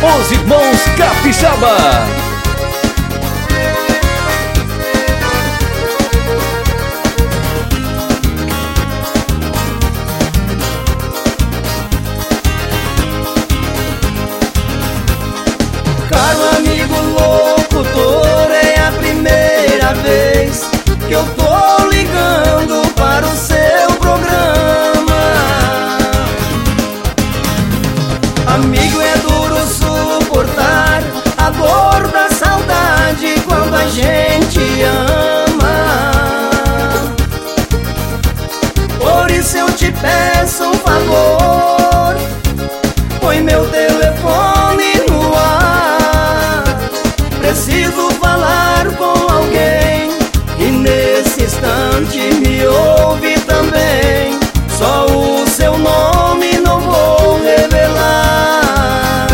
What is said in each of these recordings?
Os Irmãos Capixaba. Caro amigo locutor, é a primeira vez que eu tô ligando para o seu programa. Amigo, é duro suportar a dor da saudade quando a gente ama. Por isso eu te peço um favor, põe meu telefone no ar. Preciso falar com alguém e nesse instante me ouve também. Só o seu nome não vou revelar.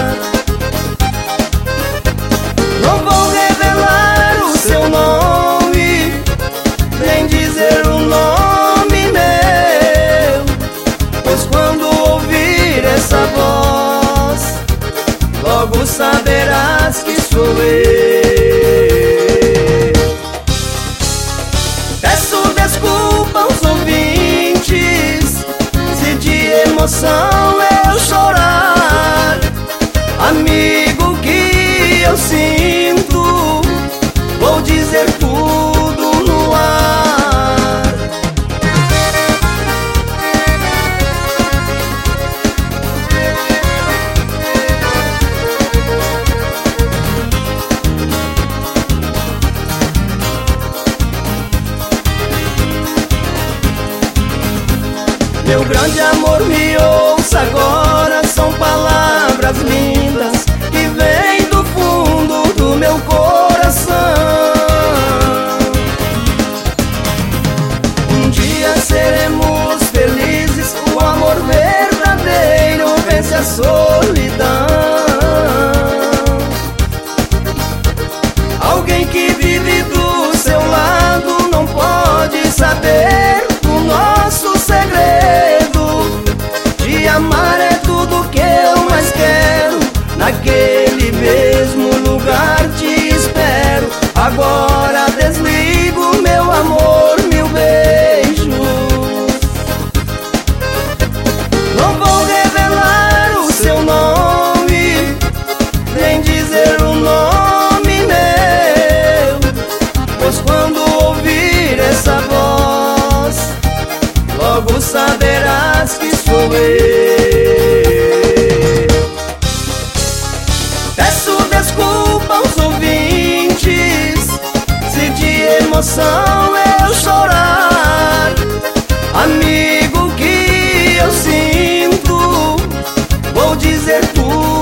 Não vou revelar o seu nome, nem dizer o nome meu, pois quando ouvir essa voz, logo saberás que sou eu. Peço desculpa aos ouvintes se de emoção eu chorar. Amigo, que eu sinto, vou dizer tudo no ar. Meu grande amor, me ouça agora, são palavras lindas que vêm do fundo do meu coração. Um dia seremos felizes, o amor verdadeiro vence a solidão. Alguém que vive do seu lado não pode saber o nosso segredo. De amar é tudo que eu mais quero, naquele mesmo lugar te espero. Agora desligo, meu amor, mil beijos. Não vou revelar o seu nome, nem dizer o nome meu, pois quando ouvir essa voz, logo saberás que sou eu. Peço desculpa aos ouvintes se de emoção eu chorar. Amigo, que eu sinto, vou dizer tudo